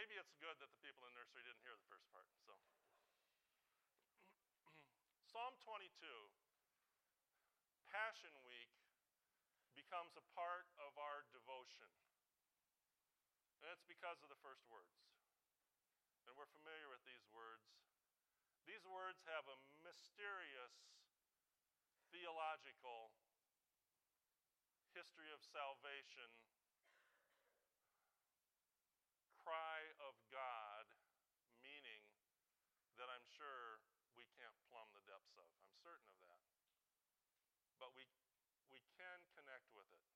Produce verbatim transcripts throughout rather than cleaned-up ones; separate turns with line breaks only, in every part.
maybe it's good that the people in nursery didn't hear the first part. So, Psalm twenty-two, Passion Week, becomes a part of our devotion. And it's because of the first words. And we're familiar with these words. These words have a mysterious theological history of salvation, cry of God, meaning that I'm sure we can't plumb the depths of. I'm certain of that. But we, we can connect with it.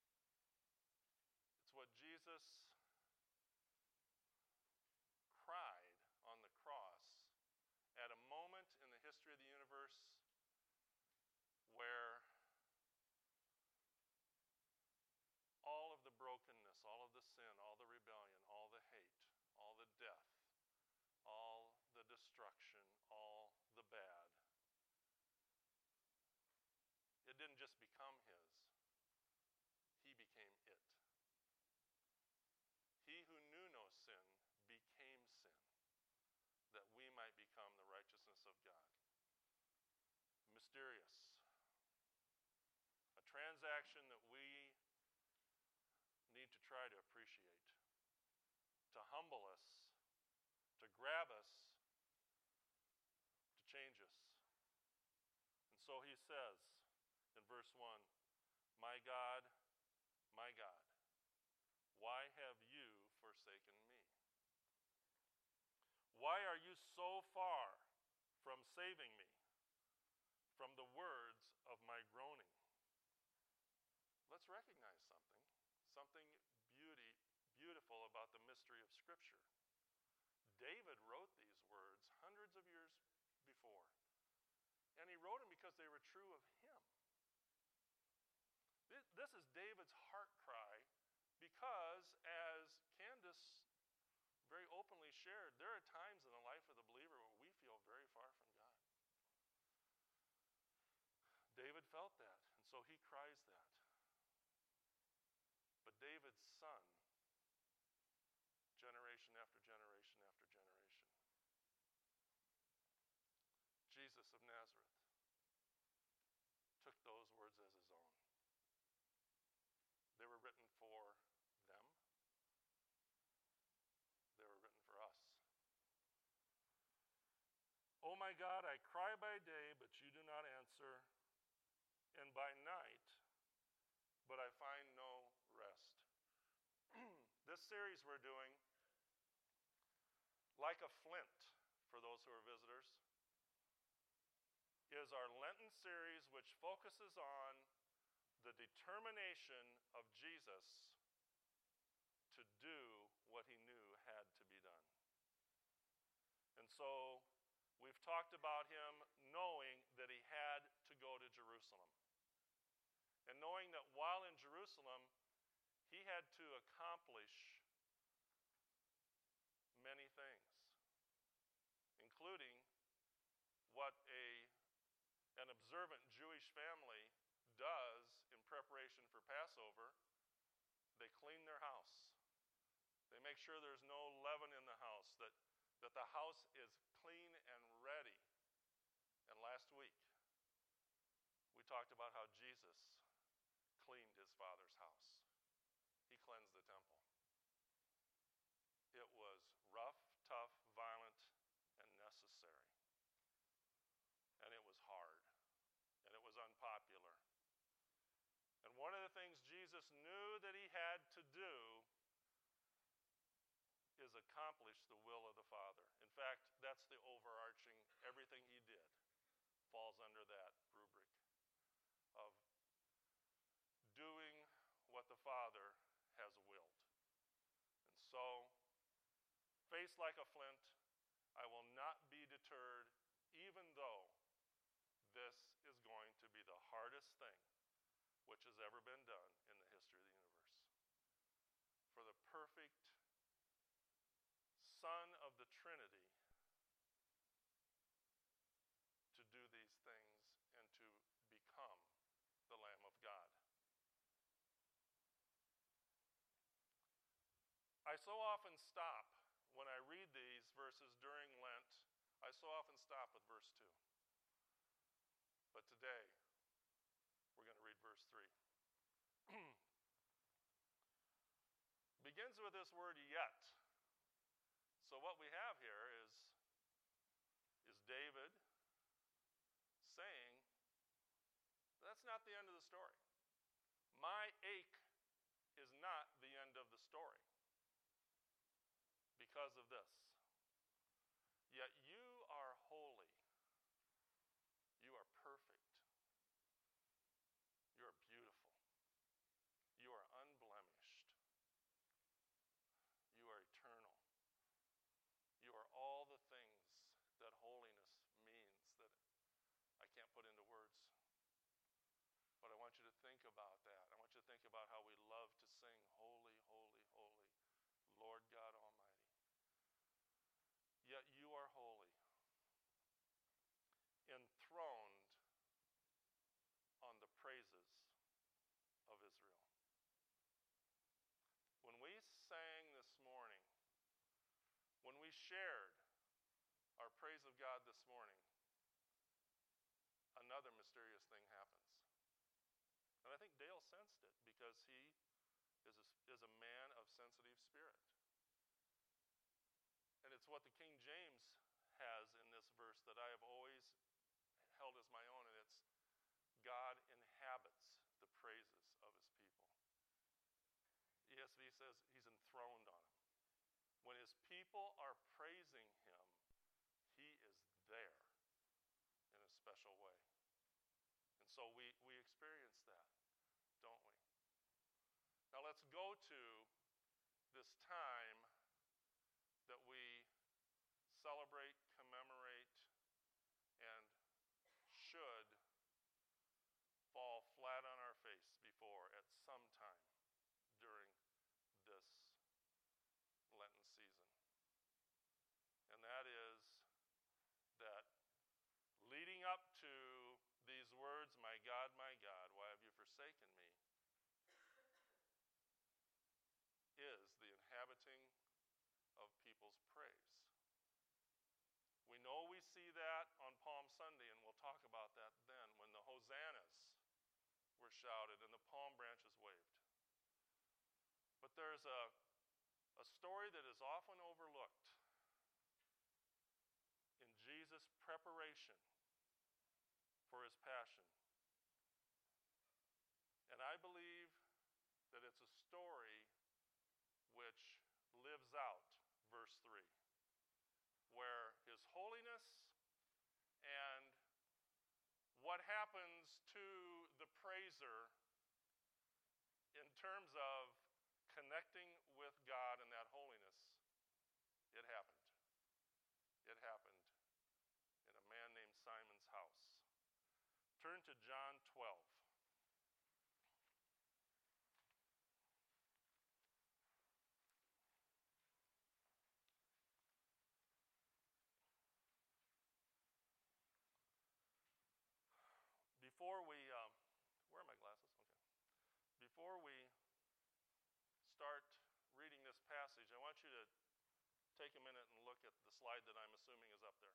It's what Jesus cried on the cross at a moment in the history of the universe where all of the brokenness, all of the sin, all the rebellion, all the hate, all the death, all the destruction, all the bad, it didn't just become his. He became it. He who knew no sin became sin, that we might become the righteousness of God. Mysterious. A transaction that we need to try to appreciate, to humble us, to grab us, to change us. And so he says in verse one, "My God, my God, why have you forsaken me? Why are you so far from saving me from the words of my groaning?" Let's recognize something, something beauty, beautiful about the mystery of Scripture. David wrote these words hundreds of years before, and he wrote them because they were true of him. This is David's heart cry because, as Candace very openly shared, there are times in the life of the believer where we feel very far from God. David felt that, and so he cries that. But David's son, generation after generation after generation, Jesus of Nazareth, took those words as his own. They were written for them. They were written for us. "Oh my God, I cry by day, but you do not answer, and by night, but I find no rest." This series we're doing, Like a Flint, for those who are visitors, is our Lenten series which focuses on the determination of Jesus to do what he knew had to be done. And so we've talked about him knowing that he had to go to Jerusalem. And knowing that while in Jerusalem, he had to accomplish many things, including what a, an observant Jewish family does in preparation for Passover. They clean their house. They make sure there's no leaven in the house, that, that the house is clean and ready. And last week, we talked about how Jesus cleaned his Father's house. He cleansed the temple. It was rough, tough, violent, and necessary. And it was hard. And it was unpopular. And one of the things Jesus knew that he had to do is accomplish the will of the Father. In fact, that's the overarching, everything he did falls under that rubric of doing what the Father has willed. And so, faced like a flint, I will not be deterred, even though this is going to be the hardest thing which has ever been done in the history of the universe. For the perfect Son of the Trinity to do these things and to become the Lamb of God. I so often stop when I read these verses during Lent, I so often stop with verse two. But today, we're going to read verse three. Begins with this word yet. So what we have here is, is David saying, that's not the end of the story. My ache is not the end of the story because of this. Yet you are holy. You are perfect. You are beautiful. You are unblemished. You are eternal. You are all the things that holiness means that I can't put into words. But I want you to think about that. I want you to think about how we love to sing, holy, holy, holy, Lord God Almighty. Yet you are holy, enthroned on the praises of Israel. When we sang this morning, when we shared our praise of God this morning, another mysterious thing happens. And I think Dale sensed it because he is a, is a man of sensitive spirit. And it's what the King James has in this verse that I have always held as my own, and it's God inhabits the praises of his people. E S V says he's enthroned on them. When his people are praising him, he is there in a special way. And so we, we experience that, don't we? Now let's go to this time that we celebrate, commemorate, and should fall flat on our face before at some time during this Lenten season. And that is that leading up to these words, my God, my God, why have you forsaken me, is the inhabiting of people's praise. We know we see that on Palm Sunday, and we'll talk about that then, when the hosannas were shouted and the palm branches waved. But there's a, a story that is often overlooked in Jesus' preparation for his passion. And I believe that it's a story which lives out verse three, where his holiness and what happens to the praiser in terms of connecting with God and that holiness, it happened. It happened in a man named Simon's house. Turn to John twelve. Before we, um, where are my glasses? Okay. Before we start reading this passage, I want you to take a minute and look at the slide that I'm assuming is up there.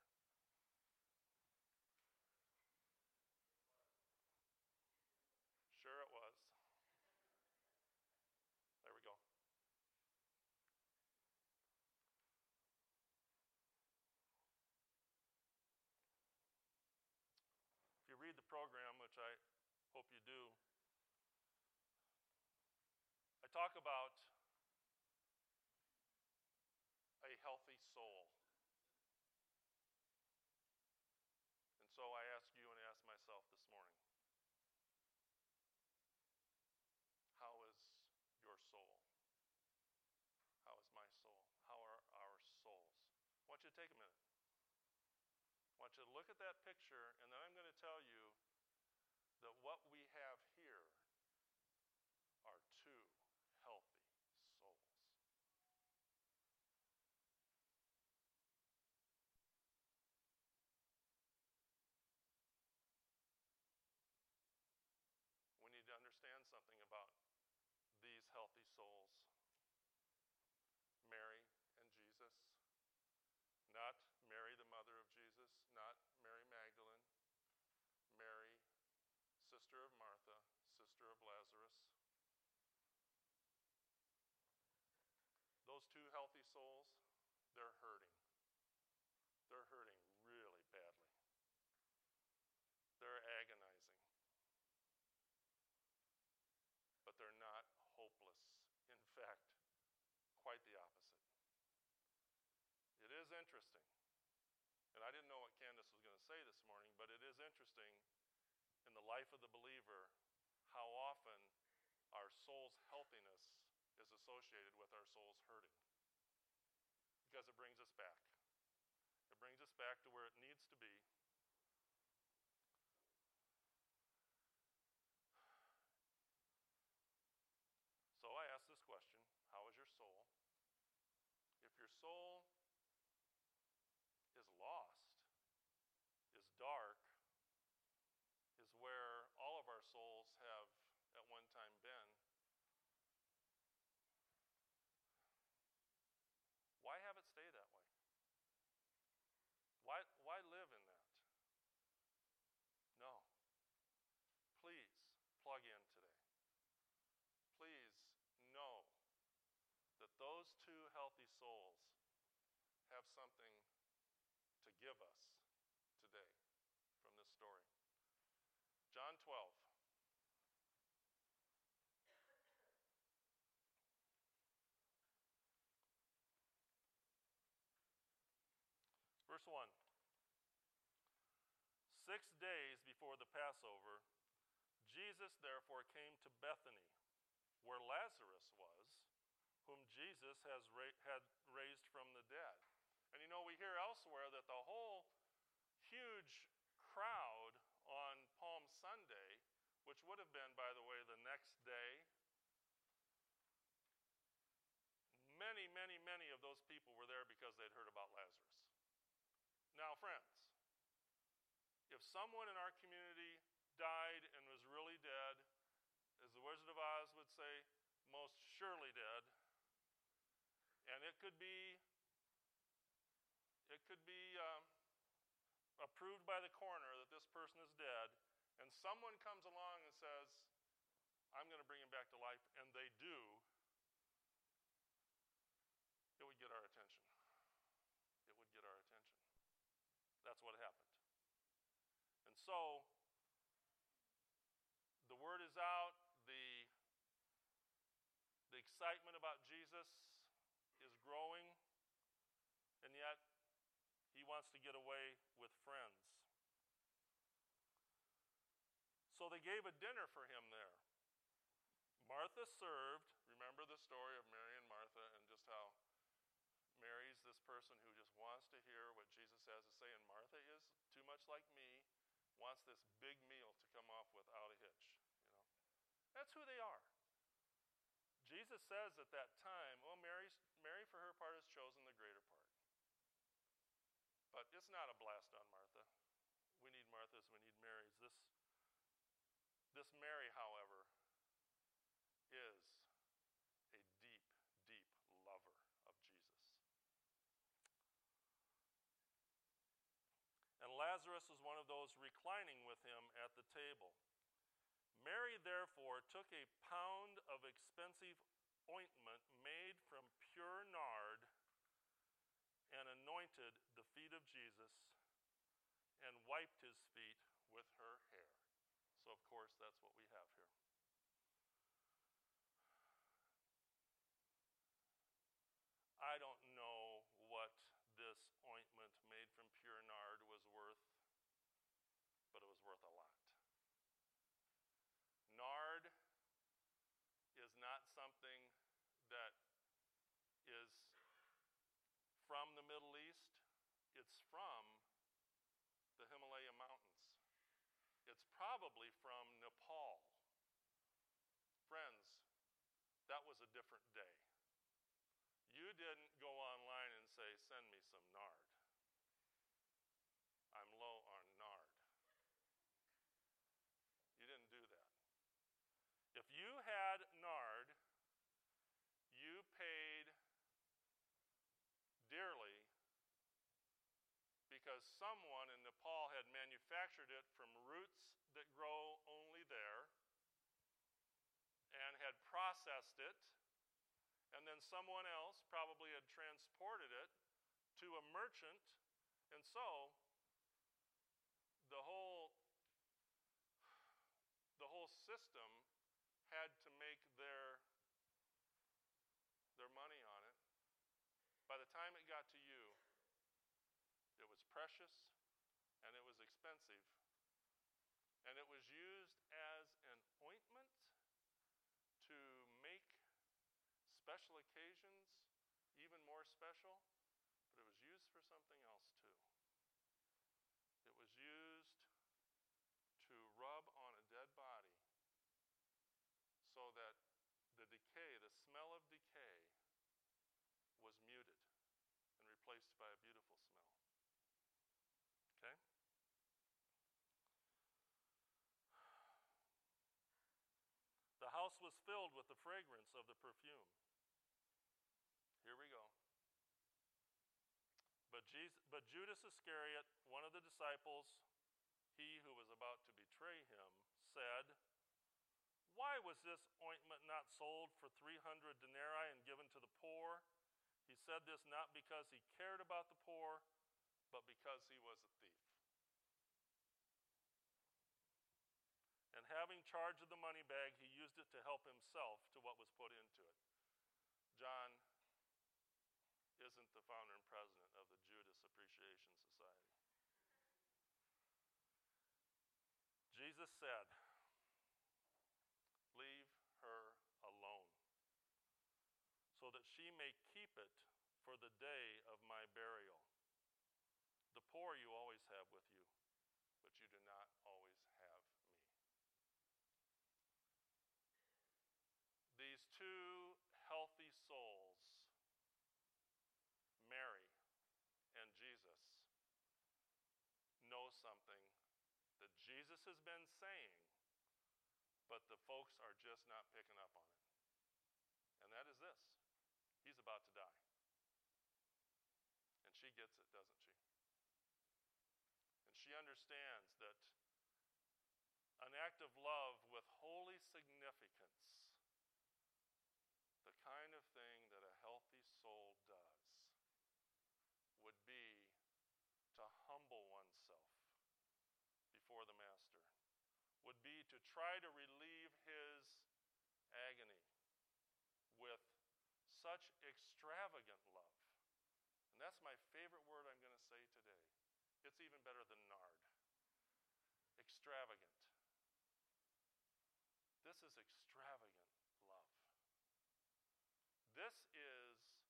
Sure it was. There we go. If you read the program, which I hope you do, I talk about a healthy soul. And so I ask you and I ask myself this morning, how is your soul? How is my soul? How are our souls? I want you to take a minute. I want you to look at that picture, and then I'm going to tell you that what we have here are two healthy souls. We need to understand something about these healthy souls, Mary and Jesus. those two healthy souls, they're hurting. They're hurting really badly. They're agonizing. But they're not hopeless. In fact, quite the opposite. It is interesting, and I didn't know what Candace was going to say this morning, but it is interesting in the life of the believer how often our soul's healthiness is associated with our soul's hurting. Because it brings us back. It brings us back to where it needs to be. So I ask this question, how is your soul? If your soul is lost, is dark, is where all of our souls have at one time been, why have it stay that way? Why, why live in that? No. Please plug in today. Please know that those two healthy souls have something to give us today from this story. John twelve. Verse one. Six days before the Passover, Jesus therefore came to Bethany, where Lazarus was, whom Jesus has ra- had raised from the dead. And you know, we hear elsewhere that the whole huge crowd on Palm Sunday, which would have been, by the way, the next day, many, many, many of those people were there because they'd heard about Lazarus. Now, friends, if someone in our community died and was really dead, as the Wizard of Oz would say, most surely dead, and it could be it could be um, approved by the coroner that this person is dead, and someone comes along and says, I'm going to bring him back to life, and they do, it would get our attention. It would get our attention. That's what happened. And so, the word is out, the, the excitement about Jesus is growing, and yet he wants to get away with friends. So they gave a dinner for him there. Martha served. Remember the story of Mary and Martha and just how Mary's this person who just wants to hear what Jesus has to say, and Martha is too much like me, wants this big meal to come off without a hitch. You know, that's who they are. Jesus says at that time, well, Mary's, Mary for her part has chosen the greater part. But it's not a blast on Martha. We need Marthas, we need Marys. This, this Mary, however, is a deep, deep lover of Jesus. And Lazarus was one of those reclining with him at the table. Mary, therefore, took a pound of expensive ointment made from pure nard and anointed the feet of Jesus and wiped his feet with her hair. So, of course, that's what we have here. I don't know what this ointment made from pure nard was worth, but it was worth a lot. Nard is not something that is from the Middle East. It's from the Himalaya Mountains. It's probably from Nepal. Friends, that was a different day. You didn't go online and say, send me some nard. I'm low on nard. You didn't do that. If you had nard, you paid dearly because someone in Nepal had manufactured it from roots that grow only there and had processed it and then someone else probably had transported it to a merchant, and so the whole the whole system had to make their their money on it. By the time it got to you, it was precious and it was expensive, and it was used as an ointment to make special occasions even more special, but it was used for something else too. It was used to rub on a dead body so that the decay, the smell of decay, was muted and replaced by a beautiful smell. Okay? The house was filled with the fragrance of the perfume. Here we go. But, Jesus, but Judas Iscariot, one of the disciples, he who was about to betray him, said, "Why was this ointment not sold for three hundred denarii and given to the poor?" He said this not because he cared about the poor, but because he was a thief. And having charge of the money bag, he used it to help himself to what was put into it. John isn't the founder and president of the Judas Appreciation Society. Jesus said, "Leave her alone, so that she may keep it for the day of my burial. The poor you always have with you, but you do not always have me." These two healthy souls, Mary and Jesus, know something that Jesus has been saying, but the folks are just not picking up on it. And that is this: he's about to die. And she gets it, doesn't she? And she understands that an act of love with holy significance, the kind of thing that a healthy soul does, would be to humble oneself before the Master, would be to try to relieve his agony with such extravagant love. And that's my favorite word I'm going to say today. It's even better than nard. Extravagant. This is extravagant love. This is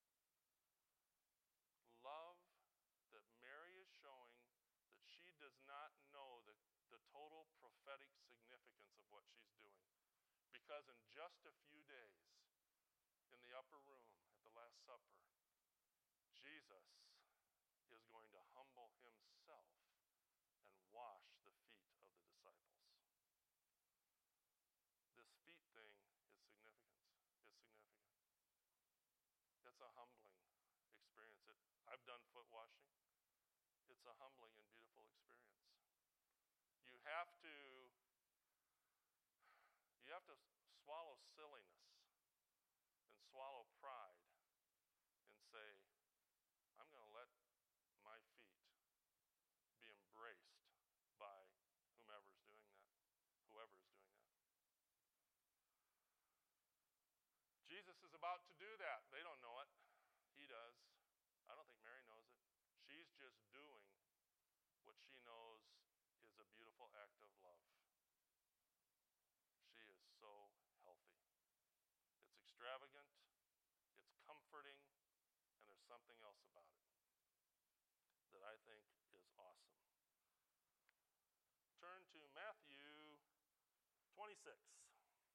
love that Mary is showing that she does not know the, the total prophetic significance of what she's doing. Because in just a few days, in the upper room at the Last Supper, Jesus is going to humble himself and wash the feet of the disciples. This feet thing is significant. It's significant. It's a humbling experience. It, I've done foot washing. It's a humbling and beautiful experience. You have to you have to swallow silliness and swallow pride and say, I'm going to let my feet be embraced by whomever is doing that, whoever is doing that. Jesus is about to do that. They don't know it. He does. I don't think Mary knows it. She's just doing what she knows is a beautiful act of love. She is so healthy. It's extravagant, it's comforting, and there's something else about it that I think is awesome. Turn to Matthew twenty-six.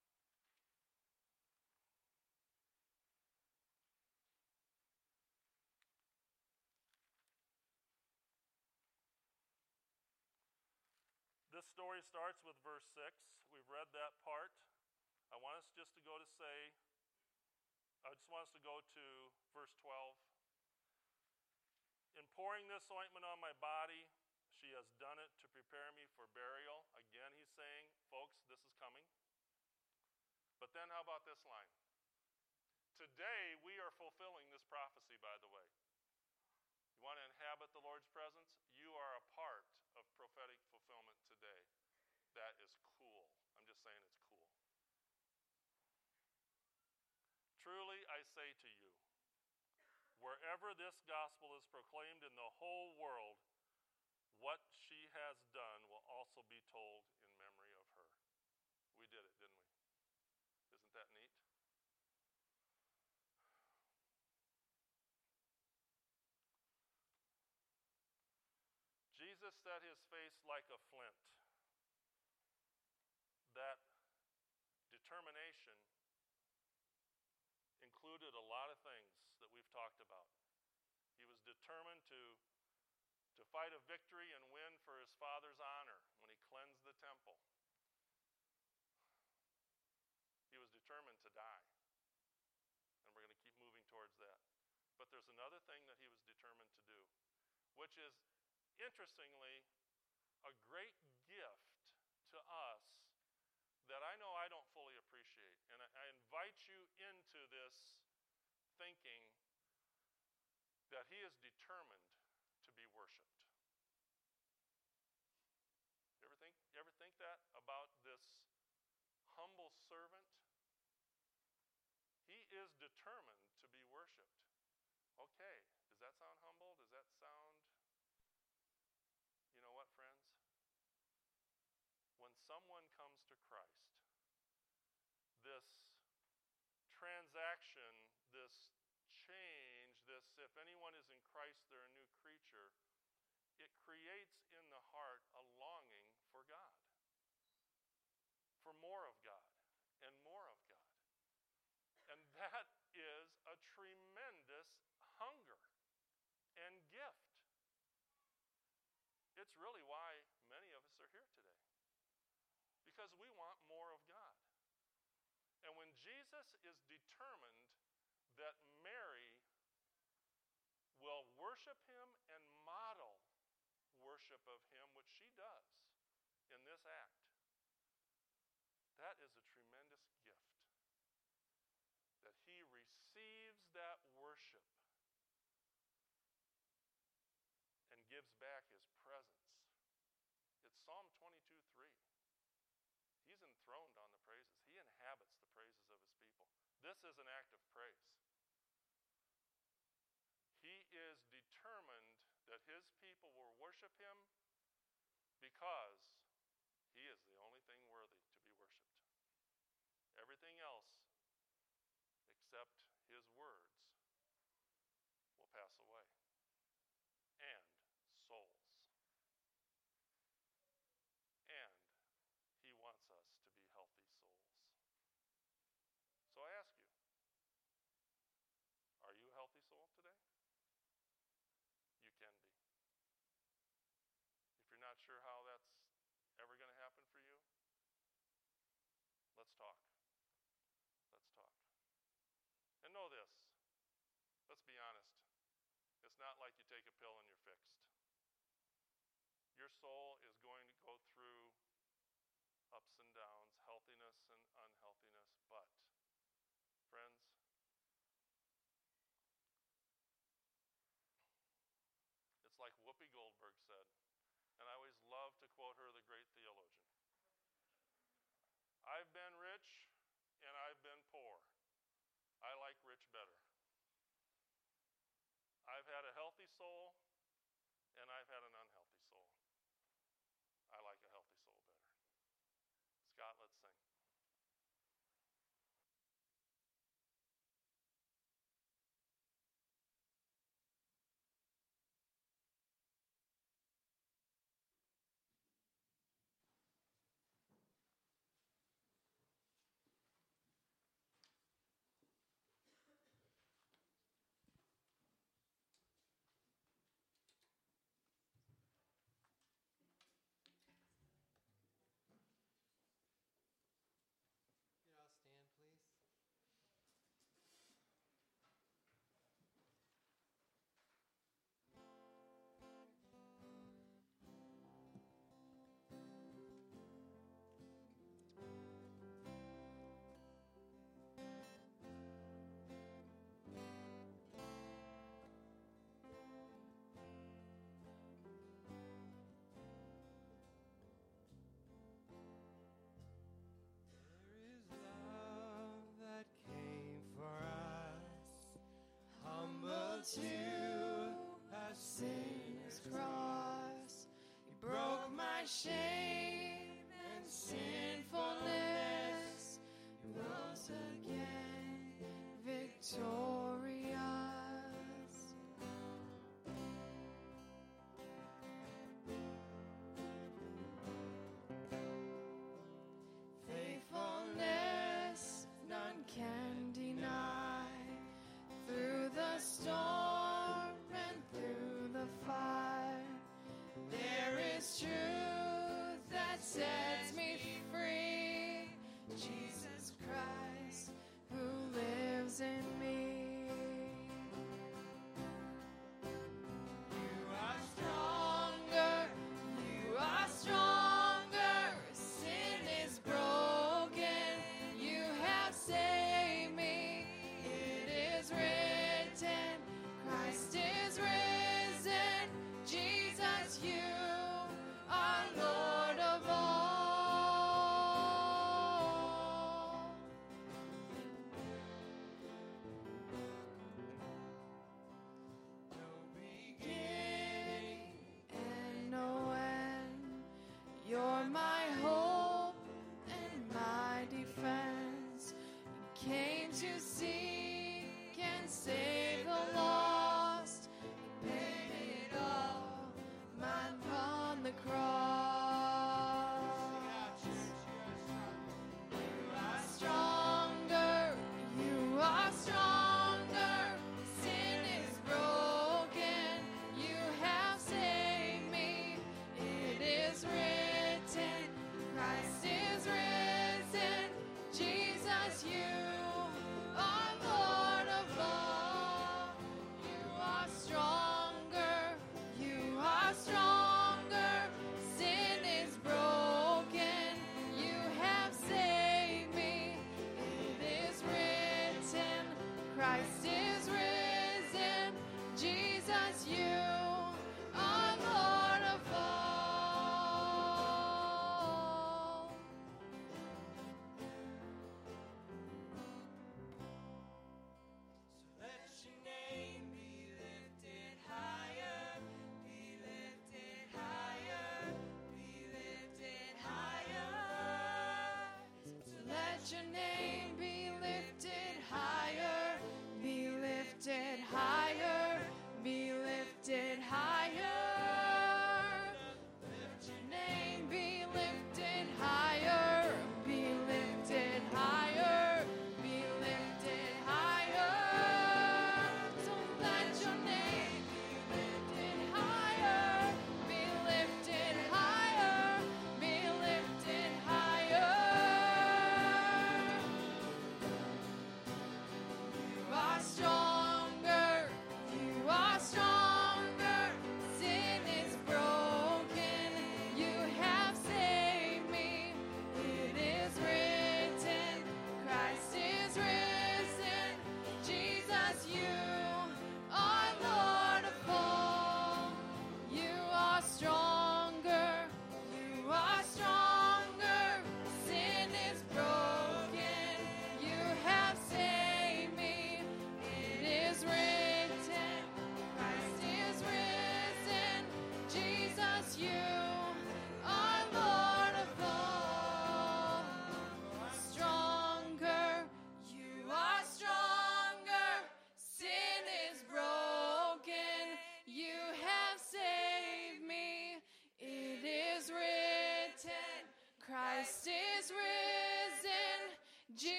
This story starts with verse six. We've read that part. I want us just to go to say, I just want us to go to verse twelve. In pouring this ointment on my body, she has done it to prepare me for burial. Again, he's saying, folks, this is coming. But then how about this line? Today, we are fulfilling this prophecy, by the way. You want to inhabit the Lord's presence? You are a part of prophetic fulfillment today. That is cool. I'm just saying it's cool. Truly, I say to you, wherever this gospel is proclaimed in the whole world, what she has done will also be told in memory of her. We did it, didn't we? Isn't that neat? Jesus set his face like a flint. That determination included a lot of things that we've talked about. He was determined to, to fight a victory and win for his Father's honor when he cleansed the temple. He was determined to die. And we're going to keep moving towards that. But there's another thing that he was determined to do, which is, interestingly, a great gift to us that I know I don't fully appreciate. And I, I invite you into this thinking that he is determined to be worshiped. You ever think, you ever think that about this humble servant? He is determined to be worshiped. Okay, does that sound humble? Does that sound... You know what, friends? When someone comes to Christ, this transaction, this change, this if anyone is in Christ, they're a new creature, it creates in the heart a longing for God, for more of God and more of God. And that is a tremendous hunger and gift. It's really why many of us are here today, because we want more of God. And when Jesus is determined that Mary will worship him and model worship of him, which she does in this act, that is a tremendous gift. That he receives that worship and gives back his presence. It's Psalm twenty-two three. He's enthroned on the praises. He inhabits the praises of his people. This is an act of praise. He is determined that his people will worship him because he is the only thing worthy to be worshiped. Everything else except his words will pass away. And souls. And he wants us to be healthy souls. So I ask you, are you a healthy soul today? You can be. If you're not sure how that's ever going to happen for you, let's talk. Let's talk. And know this, let's be honest. It's not like you take a pill and you're fixed. Your soul is going to go through ups and downs, healthiness and unhealthiness. But, friends, it's like Whoopi Goldberg said, and I always love to quote her, the great theologian. I've been rich and I've been poor. I like rich better. I've had a healthy soul, and I've had an unhealthy